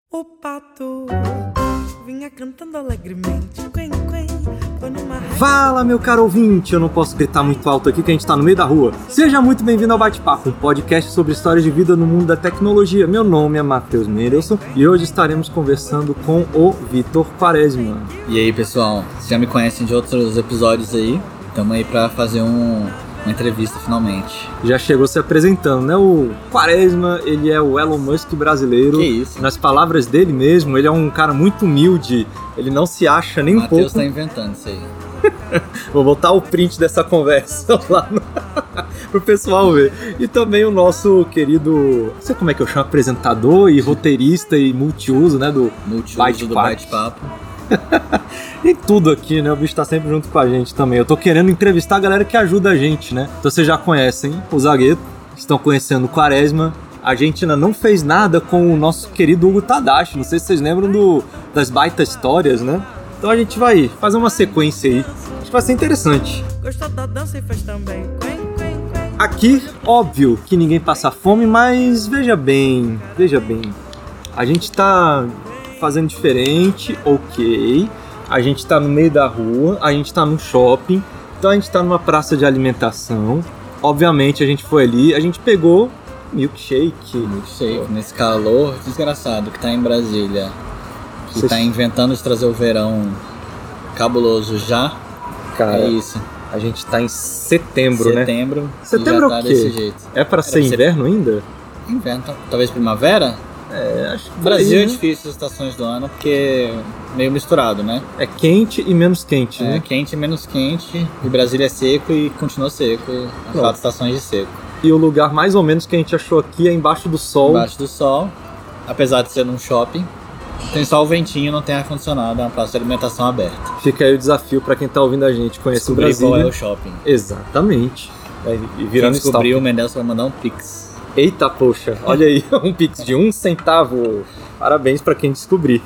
O pato vinha cantando alegremente, quen, quen, quando uma... Fala, meu caro ouvinte, eu não posso gritar muito alto aqui que a gente tá no meio da rua. Seja muito bem-vindo ao Bate-Papo, um podcast sobre histórias de vida no mundo da tecnologia. Meu nome é Matheus Mendelson e hoje estaremos conversando com o Vitor Quaresma. E aí, pessoal, vocês já me conhecem de outros episódios aí, estamos aí pra fazer uma entrevista finalmente. Já chegou se apresentando, né? O Quaresma, ele é o Elon Musk brasileiro. Que isso? Nas palavras dele mesmo, ele é um cara muito humilde, ele não se acha nem um pouco. Matheus tá inventando isso aí. Vou botar o print dessa conversa lá pro pessoal ver. E também o nosso querido, não sei como é que eu chamo, apresentador e roteirista e multiuso, né? Do Bate-Papo. E tudo aqui, né? O bicho tá sempre junto com a gente também. Eu tô querendo entrevistar a galera que ajuda a gente, né? Então vocês já conhecem o Zagueto, estão conhecendo o Quaresma. A gente ainda não fez nada com o nosso querido Hugo Tadashi. Não sei se vocês lembram das baita histórias, né? Então a gente vai fazer uma sequência aí. Acho que vai ser interessante. Gostou da dança e fez também, quen, quen, quen. Aqui, óbvio que ninguém passa fome, mas veja bem. A gente tá fazendo diferente, ok. A gente tá no meio da rua, a gente tá no shopping, então a gente tá numa praça de alimentação. Obviamente a gente foi ali, a gente pegou milkshake. Nesse calor desgraçado que tá em Brasília, que tá inventando de trazer o verão cabuloso já. Cara, é isso. A gente tá em setembro, né? Setembro Setembro já é o tá quê? desse jeito. É pra ser inverno ainda? Inverno, talvez primavera? Acho que Brasil aí, é né? difícil as estações do ano porque é meio misturado, né? É quente e menos quente, É né? quente e menos quente, e Brasília é seco e continua seco, as 4 estações de seco. E o lugar mais ou menos que a gente achou aqui é embaixo do sol. Embaixo do sol, apesar de ser num shopping, tem só o ventinho, não tem ar-condicionado, é uma praça de alimentação aberta. Fica aí o desafio pra quem tá ouvindo a gente, conhece o Descobrir Brasília. qual é o shopping. Exatamente. E Quem virando descobriu, o stalker. Mendelson vai mandar um pix. Eita, poxa, olha aí, um pix de 1 centavo. Parabéns pra quem descobrir.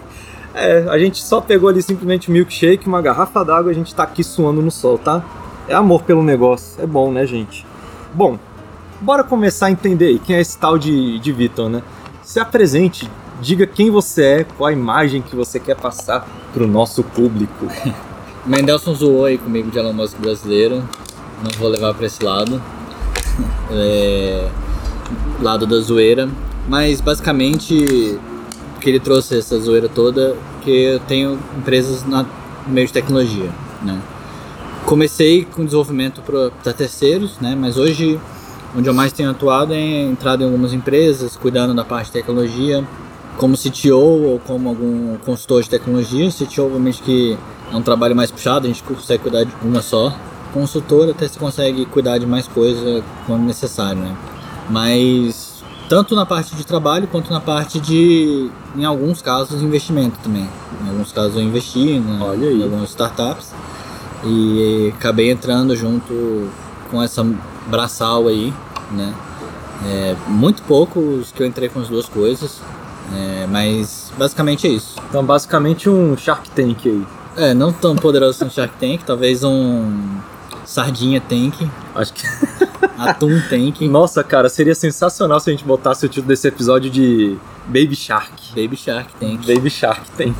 A gente só pegou ali simplesmente um milkshake, uma garrafa d'água, a gente tá aqui suando no sol, tá? É amor pelo negócio, é bom, né, gente? Bom, bora começar a entender aí quem é esse tal de Vitor, né? Se apresente, diga quem você é, qual a imagem que você quer passar pro nosso público. O Mendelson zoou aí comigo de Elon Musk brasileiro, não vou levar pra esse lado. Lado da zoeira, mas basicamente que ele trouxe essa zoeira toda que eu tenho empresas no meio de tecnologia, né? Comecei com desenvolvimento para terceiros, né? Mas hoje onde eu mais tenho atuado é entrado em algumas empresas, cuidando da parte de tecnologia, como CTO ou como algum consultor de tecnologia. CTO obviamente que é um trabalho mais puxado, a gente consegue cuidar de uma só. Consultor até se consegue cuidar de mais coisa quando necessário, né? Mas tanto na parte de trabalho quanto na parte de, em alguns casos, investimento também. Em alguns casos eu investi em algumas startups e acabei entrando junto com essa braçal aí, né? Muito poucos que eu entrei com as duas coisas, mas basicamente é isso. Então, basicamente um Shark Tank aí. Não tão poderoso como Shark Tank, talvez um Sardinha Tank, Acho que... Atum Tank. Nossa, cara, seria sensacional se a gente botasse o título desse episódio de Baby Shark. Baby Shark Tank. Baby Shark Tank.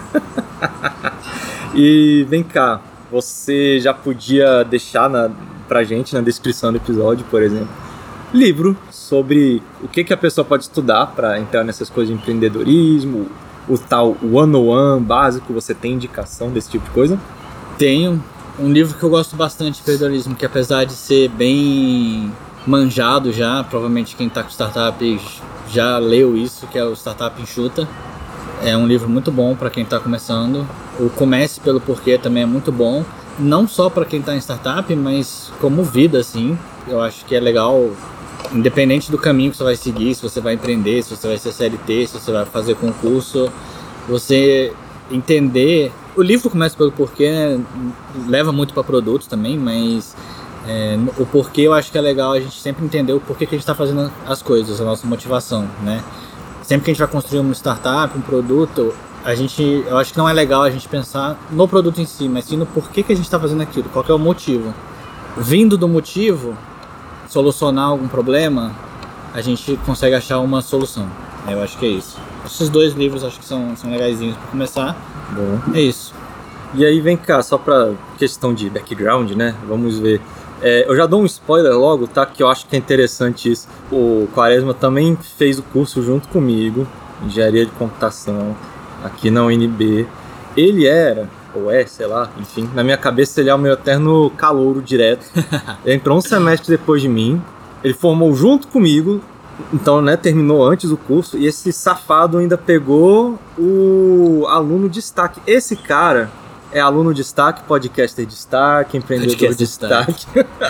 E vem cá, você já podia deixar pra gente na descrição do episódio, por exemplo, livro sobre o que a pessoa pode estudar pra entrar nessas coisas de empreendedorismo, o tal 101 básico, você tem indicação desse tipo de coisa? Tenho um livro que eu gosto bastante de empreendedorismo, que apesar de ser bem manjado já, provavelmente quem está com startup já leu isso, que é o Startup Enxuta. É um livro muito bom para quem está começando. O Comece pelo Porquê também é muito bom, não só para quem está em startup, mas como vida, assim. Eu acho que é legal, independente do caminho que você vai seguir, se você vai empreender, se você vai ser CLT, se você vai fazer concurso, você entender. O livro Começa pelo Porquê, né, leva muito para produtos também, mas o porquê eu acho que é legal a gente sempre entender o porquê que a gente está fazendo as coisas, a nossa motivação, né? Sempre que a gente vai construir uma startup, um produto, eu acho que não é legal a gente pensar no produto em si, mas sim no porquê que a gente está fazendo aquilo, qual que é o motivo. Vindo do motivo, solucionar algum problema, a gente consegue achar uma solução. Eu acho que é isso. esses 2 livros acho que são legaisinhos pra começar. Bom. É isso. E aí vem cá, só pra questão de background, né? Vamos ver. Eu já dou um spoiler logo, tá? Que eu acho que é interessante isso. O Quaresma também fez o curso junto comigo, Engenharia de Computação, aqui na UNB. Ele era, ou é, sei lá, enfim, na minha cabeça ele é o meu eterno calouro direto. Ele entrou um semestre depois de mim, ele formou junto comigo, então, né, terminou antes o curso, e esse safado ainda pegou o aluno destaque. Esse cara é aluno destaque, podcaster destaque, empreendedor destaque.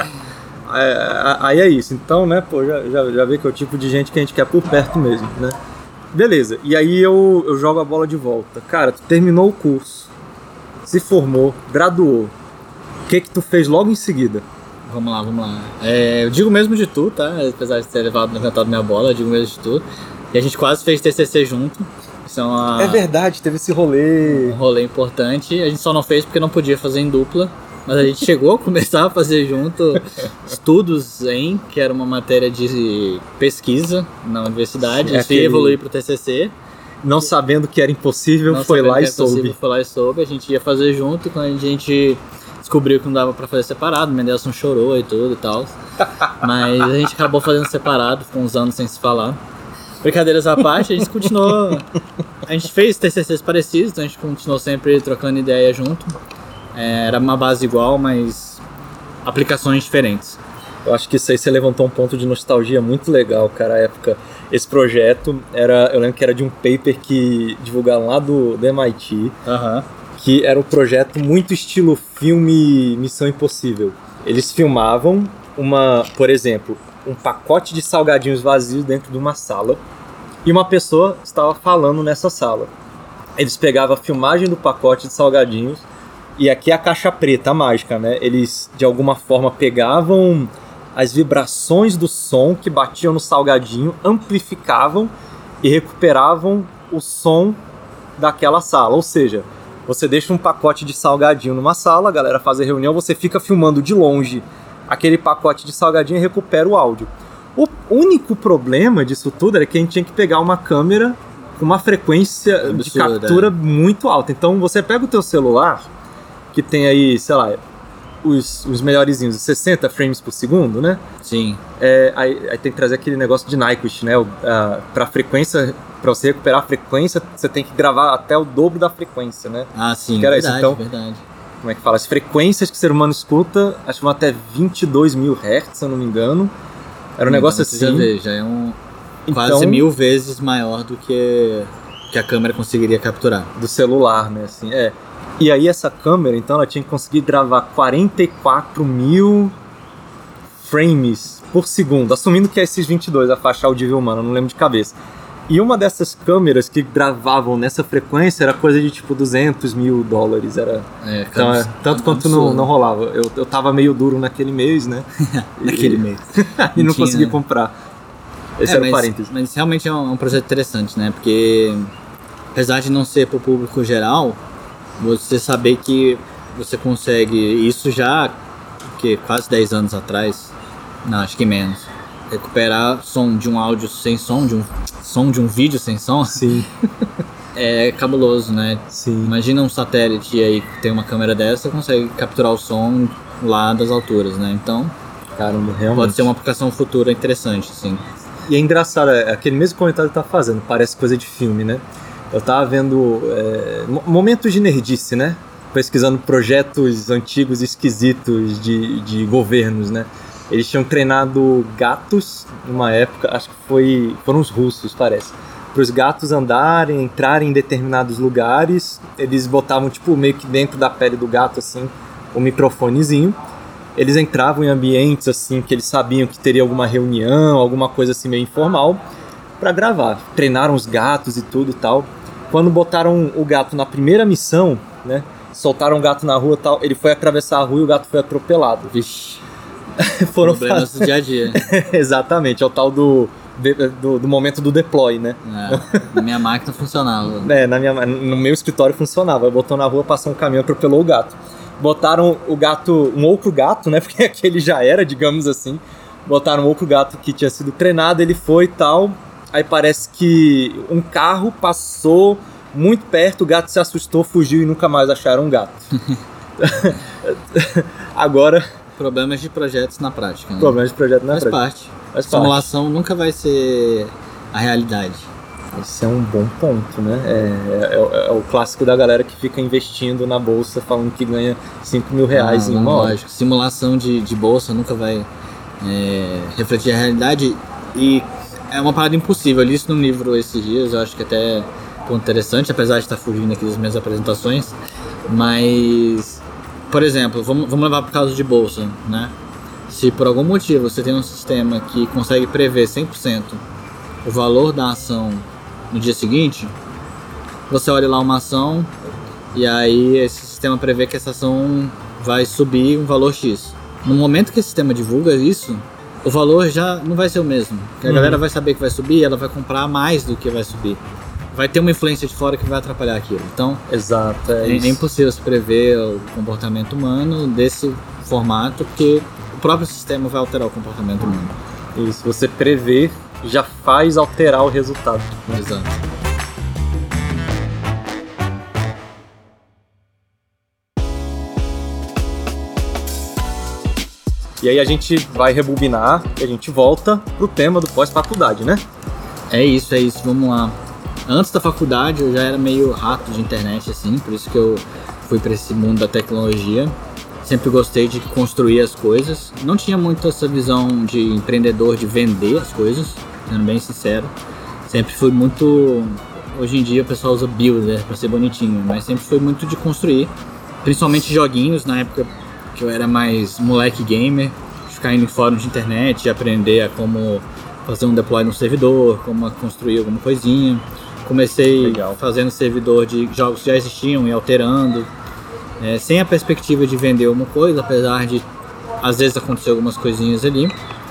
Aí é isso. Então, né, pô, já vê que é o tipo de gente que a gente quer por perto mesmo, né? Beleza. E aí eu jogo a bola de volta. Cara, tu terminou o curso, se formou, graduou. O que tu fez logo em seguida? Vamos lá. Eu digo mesmo de tu, tá? Apesar de ter levantado minha bola, eu digo mesmo de tu. E a gente quase fez TCC junto. Isso é verdade, teve esse rolê. Um rolê importante. A gente só não fez porque não podia fazer em dupla. Mas a gente chegou a começar a fazer junto estudos que era uma matéria de pesquisa na universidade. A gente evoluiu pro TCC. Não sabendo que era impossível, foi lá e soube. A gente ia fazer junto. Quando a gente descobriu que não dava pra fazer separado, o Mendelssohn chorou e tudo e tal. Mas a gente acabou fazendo separado, ficou uns anos sem se falar. Brincadeiras à parte, a gente continuou. A gente fez TCCs parecidos, então a gente continuou sempre trocando ideia junto. Era uma base igual, mas aplicações diferentes. Eu acho que isso aí você levantou um ponto de nostalgia muito legal, cara. A época, esse projeto eu lembro que era de um paper que divulgaram lá do MIT, que era um projeto muito estilo filme Missão Impossível. Eles filmavam por exemplo, um pacote de salgadinhos vazios dentro de uma sala e uma pessoa estava falando nessa sala. Eles pegavam a filmagem do pacote de salgadinhos e aqui é a caixa preta, a mágica, né? Eles de alguma forma pegavam as vibrações do som que batiam no salgadinho, amplificavam e recuperavam o som daquela sala. Ou seja, você deixa um pacote de salgadinho numa sala, a galera faz a reunião, você fica filmando de longe aquele pacote de salgadinho e recupera o áudio. O único problema disso tudo era que a gente tinha que pegar uma câmera com uma frequência de captura muito alta. Então você pega o teu celular, que tem aí, sei lá, os melhorzinhos, 60 frames por segundo, né? Sim. Aí tem que trazer aquele negócio de Nyquist, né? Pra frequência, pra você recuperar a frequência, você tem que gravar até o dobro da frequência, né? Ah, sim, que era verdade, isso. Então, verdade. Como é que fala? As frequências que o ser humano escuta, acho que vão até 22 mil Hz, se eu não me engano. Era um negócio assim. Já é quase 1000 vezes maior do que a câmera conseguiria capturar. Do celular, né? Assim, E aí essa câmera, então, ela tinha que conseguir gravar 44 mil frames por segundo, assumindo que é esses 22, a faixa audível humana, não lembro de cabeça. E uma dessas câmeras que gravavam nessa frequência era coisa de tipo $200 mil. Então, tanto quanto não rolava. Eu tava meio duro naquele mês, né? Naquele mês. E não consegui comprar. Esse era o parênteses. Mas realmente é um projeto interessante, né? Porque apesar de não ser pro público geral, você saber que você consegue, isso já quase 10 anos atrás, não, acho que menos, recuperar som de um áudio sem som, de um vídeo sem som. Sim. É cabuloso, né? Sim. Imagina um satélite aí que tem uma câmera dessa, consegue capturar o som lá das alturas, né? Então, caramba, realmente pode ser uma aplicação futura interessante, sim. E é engraçado, aquele mesmo comentário que tá fazendo, parece coisa de filme, né? Eu tava vendo momentos de nerdice, né? Pesquisando projetos antigos esquisitos de governos, né? Eles tinham treinado gatos numa época, acho que foram os russos, parece. Para os gatos andarem, entrarem em determinados lugares, eles botavam tipo meio que dentro da pele do gato assim, um microfonezinho. Eles entravam em ambientes assim que eles sabiam que teria alguma reunião, alguma coisa assim meio informal, para gravar. Treinaram os gatos e tudo e tal. Quando botaram o gato na primeira missão, né, soltaram o gato na rua e tal, ele foi atravessar a rua e o gato foi atropelado. Vixe. Foram problemas do dia a dia. Exatamente, é o tal do momento do deploy, né? Na minha máquina funcionava. No meu escritório funcionava. Botou na rua, passou um caminhão, atropelou o gato. Botaram o gato, um outro gato, né? Porque aquele já era, digamos assim. Botaram um outro gato que tinha sido treinado, ele foi e tal. aí parece que um carro passou muito perto, o gato se assustou, fugiu e nunca mais acharam um gato. Agora... Problemas de projetos na prática, né? Problemas de projeto na Faz prática. parte. Simulação nunca vai ser a realidade. Esse é um bom ponto, né? É o clássico da galera que fica investindo na bolsa falando que ganha 5 mil reais em uma hora. Lógico. Simulação de bolsa nunca vai refletir a realidade e é uma parada impossível. Eu li isso num livro esses dias, eu acho que até ponto interessante, apesar de estar fugindo aqui das minhas apresentações, mas, por exemplo, vamos levar para o caso de bolsa, né? Se por algum motivo você tem um sistema que consegue prever 100% o valor da ação no dia seguinte, você olha lá uma ação e aí esse sistema prevê que essa ação vai subir um valor X. No momento que esse sistema divulga isso, o valor já não vai ser o mesmo. Porque a galera vai saber que vai subir e ela vai comprar mais do que vai subir. Vai ter uma influência de fora que vai atrapalhar aquilo. Então, exato, é impossível se prever o comportamento humano desse formato, porque o próprio sistema vai alterar o comportamento humano. Isso, você prever já faz alterar o resultado. Exato. E aí a gente vai rebobinar e a gente volta pro tema do pós-faculdade, né? É isso, vamos lá. Antes da faculdade eu já era meio rato de internet, assim, por isso que eu fui para esse mundo da tecnologia. Sempre gostei de construir as coisas. Não tinha muito essa visão de empreendedor, de vender as coisas, sendo bem sincero. Sempre fui muito... Hoje em dia o pessoal usa builder para ser bonitinho, mas sempre foi muito de construir. Principalmente joguinhos, na época que eu era mais moleque gamer, de ficar indo em fórum de internet, de aprender a como fazer um deploy no servidor, como construir alguma coisinha. Comecei fazendo servidor de jogos que já existiam e alterando, sem a perspectiva de vender alguma coisa, apesar de às vezes acontecer algumas coisinhas ali,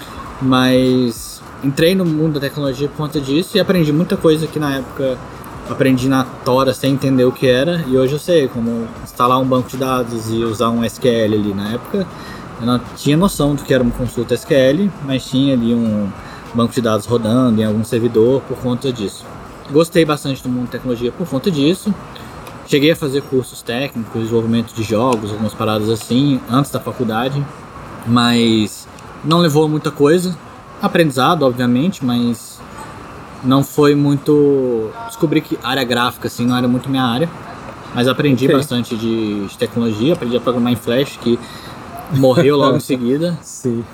mas entrei no mundo da tecnologia por conta disso e aprendi muita coisa que na época aprendi na tora sem entender o que era, e hoje eu sei como instalar um banco de dados e usar um SQL ali. Na época eu não tinha noção do que era uma consulta SQL, mas tinha ali um banco de dados rodando em algum servidor por conta disso. Gostei bastante do mundo da tecnologia por conta disso. Cheguei a fazer cursos técnicos, desenvolvimento de jogos, algumas paradas assim, antes da faculdade, mas não levou a muita coisa. Aprendizado, obviamente, mas não foi muito... Descobri que área gráfica assim não era muito minha área, mas aprendi bastante de tecnologia, aprendi a programar em Flash, que morreu logo em seguida. Sim.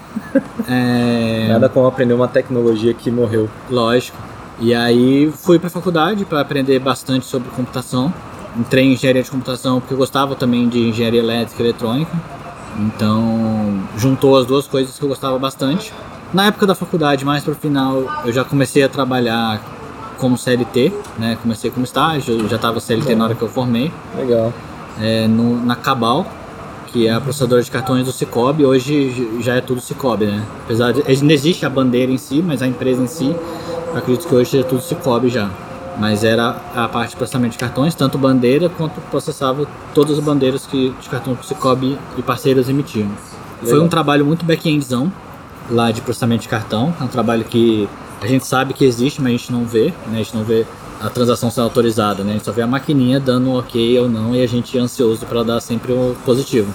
Nada como aprender uma tecnologia que morreu. Lógico. E aí fui para a faculdade para aprender bastante sobre computação. Entrei em engenharia de computação porque eu gostava também de engenharia elétrica e eletrônica. Então juntou as duas coisas que eu gostava bastante. Na época da faculdade, mais para o final, eu já comecei a trabalhar como CLT, né? Comecei como estágio, eu já estava CLT na hora que eu formei. Legal. Na Cabal, que é a processadora de cartões do Sicoob. Hoje já é tudo Sicoob, né? Apesar de não existe a bandeira em si, mas a empresa em si, acredito que hoje é tudo Sicoob já. Mas era a parte de processamento de cartões, tanto bandeira quanto processava todas as bandeiras de cartão que o Sicoob e parceiros emitiam. Legal. Foi um trabalho muito back-endzão lá de processamento de cartão. É um trabalho que a gente sabe que existe, mas a gente não vê, né? A gente não vê a transação sendo autorizada, né? A gente só vê a maquininha dando ok ou não e a gente é ansioso para dar sempre o positivo.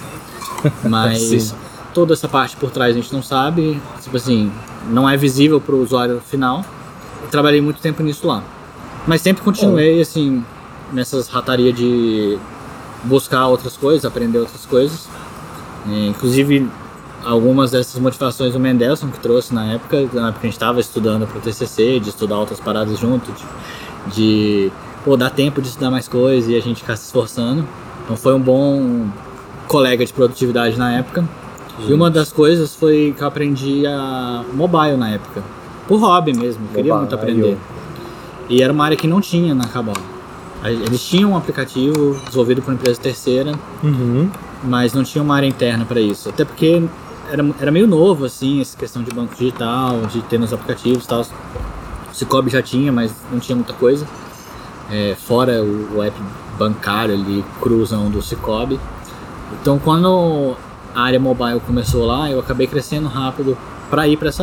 Mas toda essa parte por trás a gente não sabe, tipo assim, não é visível para o usuário final. Eu trabalhei muito tempo nisso lá. Mas sempre continuei, assim, nessas ratarias de buscar outras coisas, aprender outras coisas. Inclusive, algumas dessas motivações o Mendelson que trouxe na época a gente estava estudando para o TCC, de estudar outras paradas junto, de dar tempo de estudar mais coisas e a gente ficar se esforçando. Então foi um bom colega de produtividade na época. E uma das coisas foi que eu aprendi a mobile na época. Por hobby mesmo, queria muito aprender. E era uma área que não tinha na Cabal. Eles tinham um aplicativo desenvolvido por uma empresa terceira, mas não tinha uma área interna para isso. Até porque era meio novo, assim, essa questão de banco digital, de ter nos aplicativos e tal. O Sicoob já tinha, mas não tinha muita coisa. Fora o app bancário ali, cruzão do Sicoob. Então, quando a área mobile começou lá, eu acabei crescendo rápido para ir para essa área.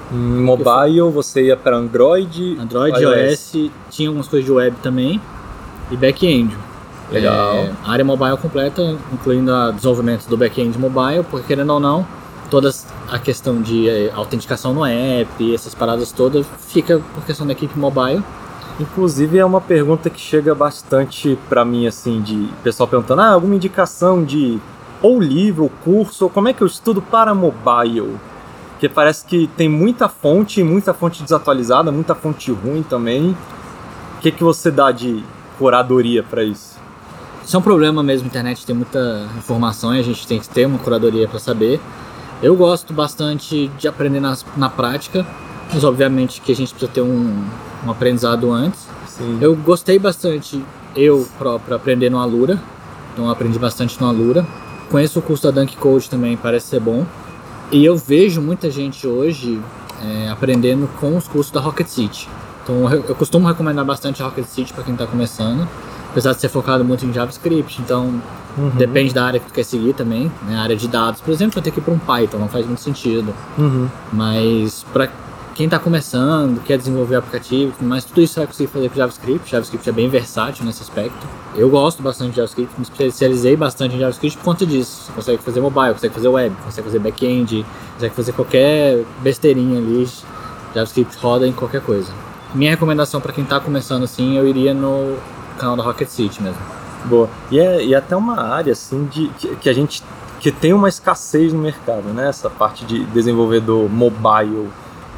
Em mobile você ia para Android, iOS, tinha algumas coisas de web também e back-end. Legal. A área mobile completa, incluindo o desenvolvimento do back-end mobile, porque querendo ou não, toda a questão de autenticação no app, essas paradas todas, fica por questão da equipe mobile. Inclusive é uma pergunta que chega bastante pra mim, assim, de pessoal perguntando, alguma indicação de ou livro, ou curso, ou como é que eu estudo para mobile? Porque parece que tem muita fonte desatualizada, muita fonte ruim também. O que você dá de curadoria pra isso? Isso é um problema mesmo, a internet tem muita informação e a gente tem que ter uma curadoria para saber. Eu gosto bastante de aprender na prática, mas obviamente que a gente precisa ter um aprendizado antes. Sim. Eu gostei bastante, eu próprio, aprender no Alura, então eu aprendi bastante no Alura. Conheço o curso da Dunk Code também, parece ser bom. E eu vejo muita gente hoje aprendendo com os cursos da Rocket City. Então eu costumo recomendar bastante a Rocket City para quem está começando. Apesar de ser focado muito em JavaScript, então depende da área que tu quer seguir também, né? A área de dados, por exemplo, vai ter que ir para um Python, não faz muito sentido. Mas para quem está começando, quer desenvolver aplicativo, mas tudo isso vai conseguir fazer com JavaScript. JavaScript é bem versátil nesse aspecto. Eu gosto bastante de JavaScript, me especializei bastante em JavaScript por conta disso. Você consegue fazer mobile, consegue fazer web, consegue fazer back-end, consegue fazer qualquer besteirinha ali. JavaScript roda em qualquer coisa. Minha recomendação para quem está começando assim, eu iria no canal da Rocket City mesmo. Boa. E até uma área assim que a gente que tem uma escassez no mercado, né? Essa parte de desenvolvedor mobile.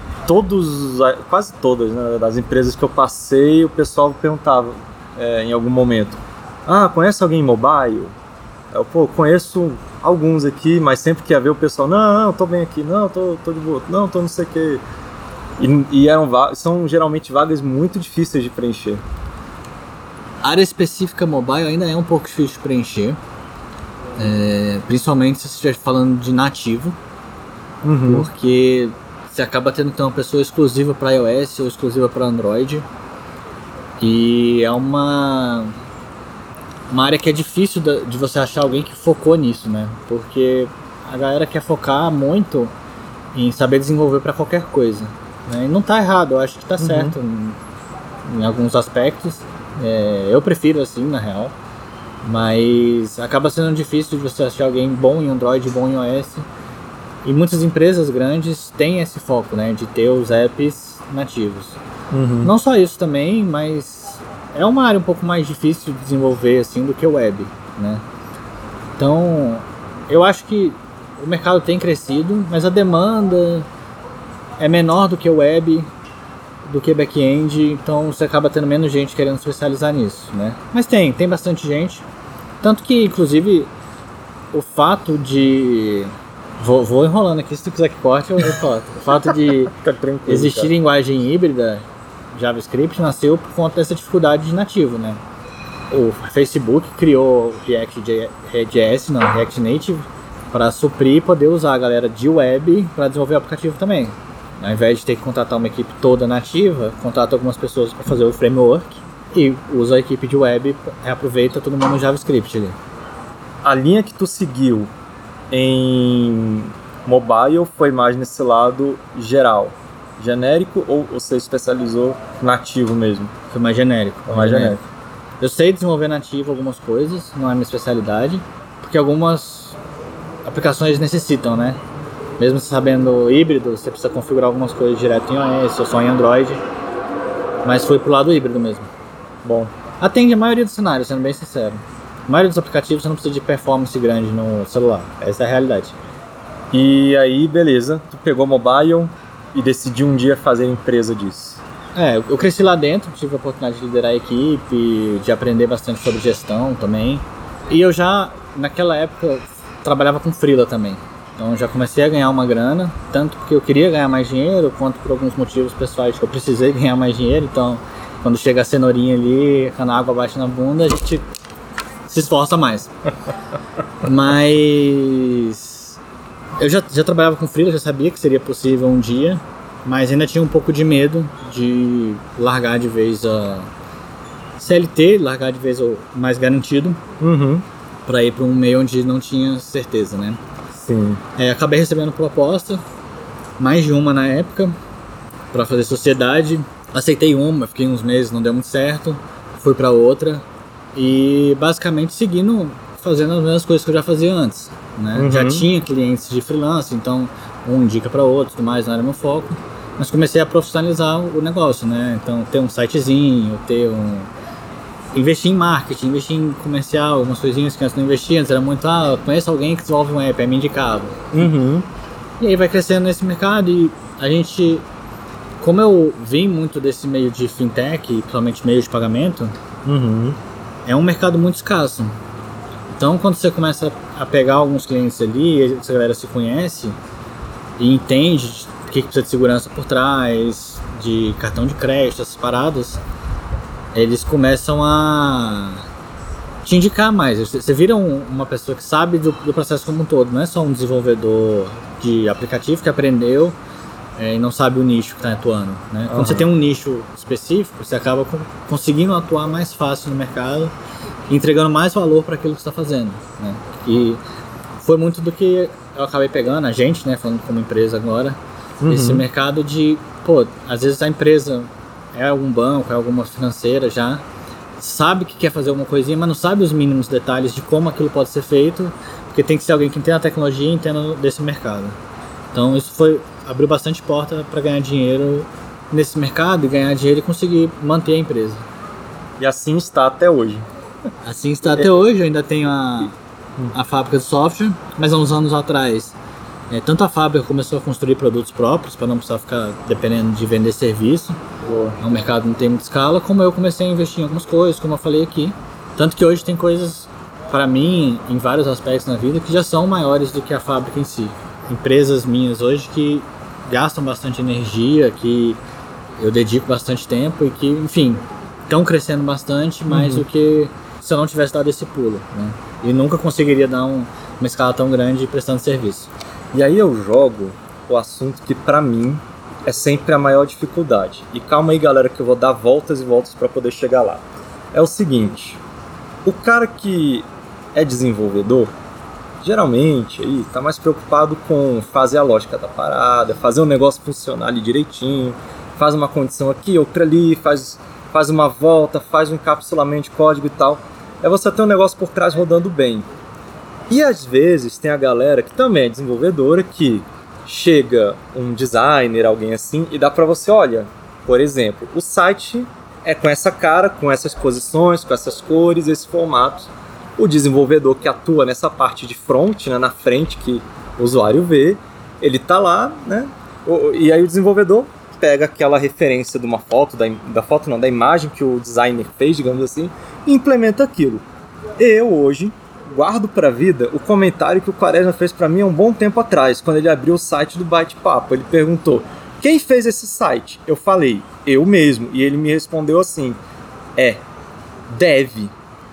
Quase todas, né, das empresas que eu passei, o pessoal perguntava em algum momento: conhece alguém mobile? Eu, conheço alguns aqui, mas sempre que ia ver o pessoal: não, tô bem aqui, não, tô de boa, não, tô não sei o que. E são geralmente vagas muito difíceis de preencher. A área específica mobile ainda é um pouco difícil de preencher, principalmente se você estiver falando de nativo, porque você acaba tendo que ter uma pessoa exclusiva para iOS ou exclusiva para Android, e é uma área que é difícil de você achar alguém que focou nisso, né? Porque a galera quer focar muito em saber desenvolver para qualquer coisa, né? E não tá errado, eu acho que tá certo em alguns aspectos. Eu prefiro assim, na real, mas acaba sendo difícil de você achar alguém bom em Android, bom em iOS, e muitas empresas grandes têm esse foco, né, de ter os apps nativos. Não só isso também, mas é uma área um pouco mais difícil de desenvolver assim do que o web, né? Então eu acho que o mercado tem crescido, mas a demanda é menor do que o web, do que back-end, então você acaba tendo menos gente querendo se especializar nisso, né? Mas tem bastante gente, tanto que, inclusive, o fato de... Vou enrolando aqui, se tu quiser que corte, eu corto. O fato de existir linguagem híbrida, JavaScript, nasceu por conta dessa dificuldade de nativo, né? O Facebook criou o React Native, para suprir e poder usar a galera de web para desenvolver o aplicativo também. Ao invés de ter que contratar uma equipe toda nativa, contrata algumas pessoas para fazer o framework e usa a equipe de web e aproveita todo mundo no JavaScript ali. A linha que tu seguiu em mobile foi mais nesse lado geral, genérico, ou você especializou nativo mesmo? Foi mais genérico. Eu sei desenvolver nativo algumas coisas, não é minha especialidade, porque algumas aplicações necessitam, né? Mesmo sabendo híbrido, você precisa configurar algumas coisas direto em iOS ou só em Android. Mas foi pro lado híbrido mesmo. Bom, atende a maioria dos cenários, sendo bem sincero. A maioria dos aplicativos você não precisa de performance grande no celular. Essa é a realidade. E aí, beleza. Tu pegou mobile e decidiu um dia fazer empresa disso. Eu cresci lá dentro, tive a oportunidade de liderar a equipe, de aprender bastante sobre gestão também. E eu já, naquela época, trabalhava com freela também. Então já comecei a ganhar uma grana, tanto porque eu queria ganhar mais dinheiro, quanto por alguns motivos pessoais que eu precisei ganhar mais dinheiro. Então, quando chega a cenourinha ali, quando a água bate na bunda, a gente se esforça mais. Mas eu já trabalhava com freela, já sabia que seria possível um dia, mas ainda tinha um pouco de medo de largar de vez a CLT, largar de vez o mais garantido, para ir para um meio onde não tinha certeza, né? Sim. Acabei recebendo proposta, mais de uma na época para fazer sociedade. Aceitei uma, fiquei uns meses, não deu muito certo, fui para outra e basicamente seguindo, fazendo as mesmas coisas que eu já fazia antes, né? Já tinha clientes de freelance, então um indica para outro, tudo mais, não era meu foco, mas comecei a profissionalizar o negócio, né? Então ter um sitezinho, investir em marketing, investir em comercial, algumas coisinhas que antes não investia, antes era muito, conheço alguém que desenvolve um app, aí me indicava. E aí vai crescendo nesse mercado e a gente, como eu vim muito desse meio de fintech, principalmente meio de pagamento, é um mercado muito escasso. Então quando você começa a pegar alguns clientes ali, essa galera se conhece e entende o que precisa de segurança por trás, de cartão de crédito, essas paradas, eles começam a te indicar mais. Você vira uma pessoa que sabe do processo como um todo, não é só um desenvolvedor de aplicativo que aprendeu e não sabe o nicho que está atuando, né? Quando você tem um nicho específico, você acaba conseguindo atuar mais fácil no mercado e entregando mais valor para aquilo que você está fazendo, né? E foi muito do que eu acabei pegando, a gente, né, falando como empresa agora, esse mercado de, às vezes a empresa é algum banco, é alguma financeira já, sabe que quer fazer alguma coisinha, mas não sabe os mínimos detalhes de como aquilo pode ser feito, porque tem que ser alguém que entenda a tecnologia e entenda desse mercado. Então isso abriu bastante porta para ganhar dinheiro nesse mercado e ganhar dinheiro e conseguir manter a empresa. E assim está até hoje. Assim está até hoje, eu ainda tenho a fábrica de software, mas há uns anos atrás, tanto a fábrica começou a construir produtos próprios para não precisar ficar dependendo de vender serviço. É um mercado que não tem muita escala, como eu comecei a investir em algumas coisas, como eu falei aqui. Tanto que hoje tem coisas, para mim, em vários aspectos na vida, que já são maiores do que a fábrica em si. Empresas minhas hoje que gastam bastante energia, que eu dedico bastante tempo e que, enfim, estão crescendo bastante mais do que se eu não tivesse dado esse pulo, né? E nunca conseguiria dar uma escala tão grande prestando serviço. E aí eu jogo o assunto que pra mim é sempre a maior dificuldade. E calma aí, galera, que eu vou dar voltas e voltas para poder chegar lá. É o seguinte, o cara que é desenvolvedor, geralmente aí tá mais preocupado com fazer a lógica da parada, fazer o negócio funcionar ali direitinho, faz uma condição aqui, outra ali, faz uma volta, faz um encapsulamento de código e tal. É você ter um negócio por trás rodando bem. E às vezes tem a galera que também é desenvolvedora, que chega um designer, alguém assim, e dá pra você, olha, por exemplo, o site é com essa cara, com essas posições, com essas cores, esses formatos. O desenvolvedor que atua nessa parte de front, né, na frente que o usuário vê, ele tá lá, né? E aí o desenvolvedor pega aquela referência de uma foto, da imagem que o designer fez, digamos assim, e implementa aquilo. Eu hoje guardo pra vida o comentário que o Quaresma fez pra mim há um bom tempo atrás, quando ele abriu o site do Bate-Papo. Ele perguntou, quem fez esse site? Eu falei, eu mesmo. E ele me respondeu assim, dev.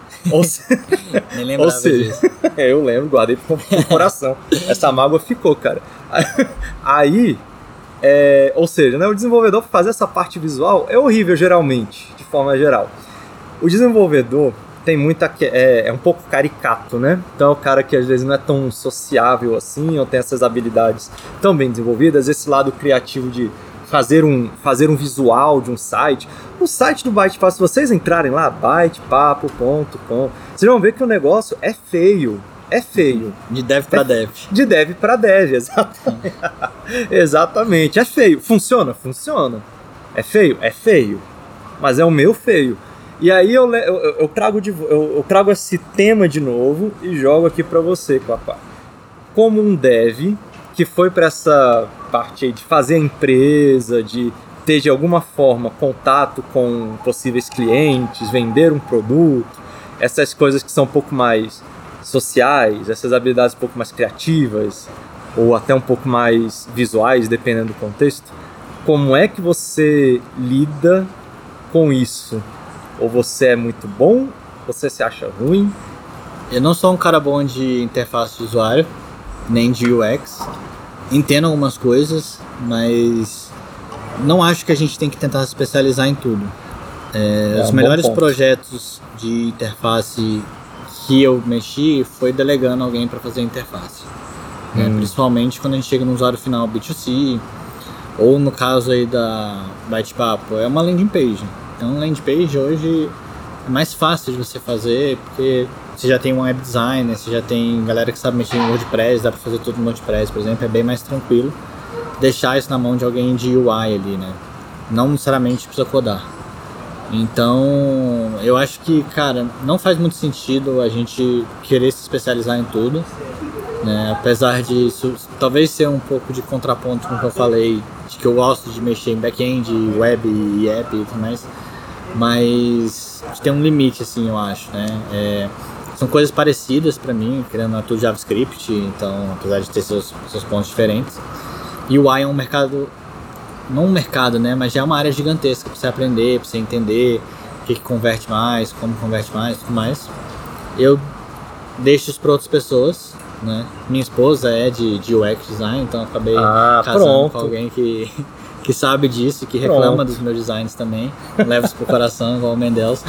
Ou seja, eu lembro, guardei pro coração. Essa mágoa ficou, cara. Aí, ou seja, né, o desenvolvedor fazer essa parte visual é horrível geralmente, de forma geral. O desenvolvedor tem muita... é um pouco caricato, né? Então é o cara que às vezes não é tão sociável assim, ou tem essas habilidades tão bem desenvolvidas, esse lado criativo de fazer um visual de um site. O site do Bate-Papo, se vocês entrarem lá, batepapo.com, vocês vão ver que o negócio é feio. É feio. De dev para dev. De dev para dev, exatamente. Exatamente. É feio. Funciona? Funciona. É feio? É feio. Mas é o meu feio. E aí eu trago esse tema de novo e jogo aqui para você, Papá. Como um dev que foi para essa parte aí de fazer a empresa, de ter de alguma forma contato com possíveis clientes, vender um produto, essas coisas que são um pouco mais sociais, essas habilidades um pouco mais criativas ou até um pouco mais visuais, dependendo do contexto. Como é que você lida com isso? Ou você é muito bom, você se acha ruim? Eu não sou um cara bom de interface de usuário, nem de UX. Entendo algumas coisas, mas não acho que a gente tem que tentar se especializar em tudo. Os melhores projetos de interface que eu mexi foi delegando alguém para fazer a interface. né? Principalmente quando a gente chega no usuário final B2C, ou no caso aí da Bate-Papo, é uma landing page. Então, landing page hoje é mais fácil de você fazer, porque você já tem um web designer, você já tem galera que sabe mexer em WordPress, dá pra fazer tudo no WordPress, por exemplo, é bem mais tranquilo deixar isso na mão de alguém de UI ali, né? Não necessariamente precisa codar. Então, eu acho que, cara, não faz muito sentido a gente querer se especializar em tudo, né? Apesar de isso talvez ser um pouco de contraponto com o que eu falei, de que eu gosto de mexer em back-end, web e app e tudo mais, mas tem um limite, assim, eu acho, né? São coisas parecidas pra mim, querendo tudo JavaScript, então, apesar de ter seus pontos diferentes. E o UI é um mercado, não um mercado, né, mas já é uma área gigantesca pra você aprender, pra você entender o que converte mais, como converte mais, tudo mais. Eu deixo isso pra outras pessoas, né? Minha esposa é de UX design, então eu acabei casando com alguém que sabe disso e que reclama dos meus designs também. Leva isso pro coração, igual o Mendelson.